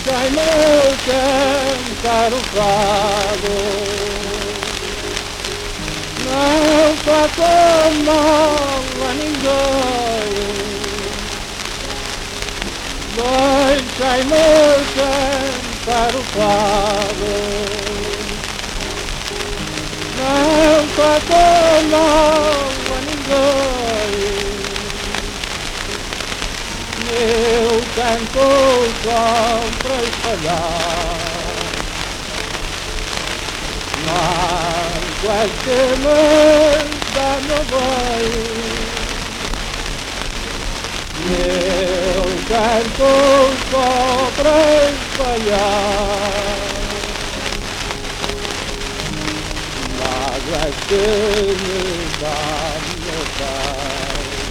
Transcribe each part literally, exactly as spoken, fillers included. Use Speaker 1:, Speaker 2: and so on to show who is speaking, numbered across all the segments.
Speaker 1: Deixai-me cantar um fado, não faça mal a ninguém. Deixai-me cantar o fado, não faça mal a ninguém. Eu canto só para espalhar mágoas que me dão bem. Eu canto só para espalhar mágoas que me dão bem.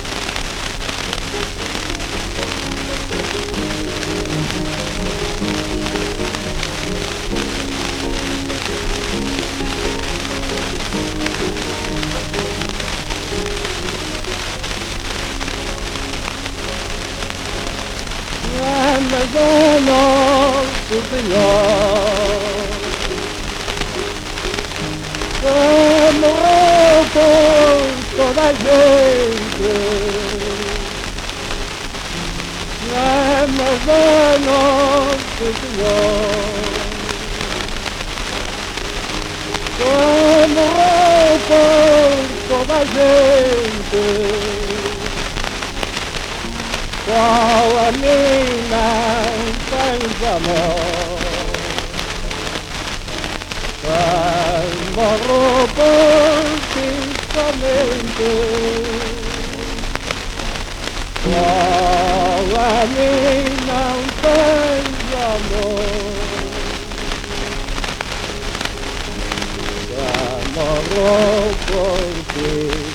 Speaker 1: Mas o nosso Senhor que morreu por toda a gente, mas o nosso Senhor que morreu por toda a gente. Qual a mim não tens amor, quem morreu por ti somente. Qual a mim não tens amor, quem morreu por ti.